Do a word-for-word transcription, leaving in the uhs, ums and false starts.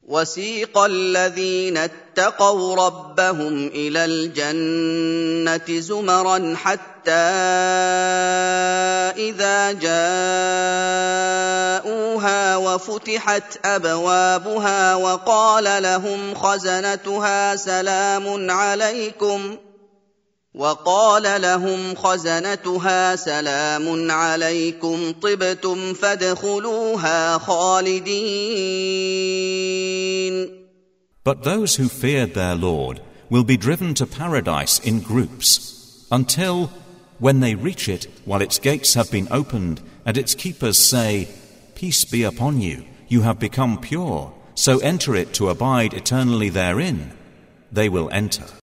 وَسِيقَ الَّذِينَ اتَّقَوْا رَبَّهُمْ إِلَى الْجَنَّةِ زُمَرًا حَتَّىٰ إِذَا جَاءُوهَا وَفُتِحَتْ أَبْوَابُهَا وَقَالَ لَهُمْ خَزَنَتُهَا سَلَامٌ عَلَيْكُمْ وقال لهم خزنتها سلام عليكم طبتم فادخلوها خالدين. But those who feared their Lord will be driven to paradise in groups, until, when they reach it, while its gates have been opened, and its keepers say, "Peace be upon you, you have become pure, so enter it to abide eternally therein," they will enter.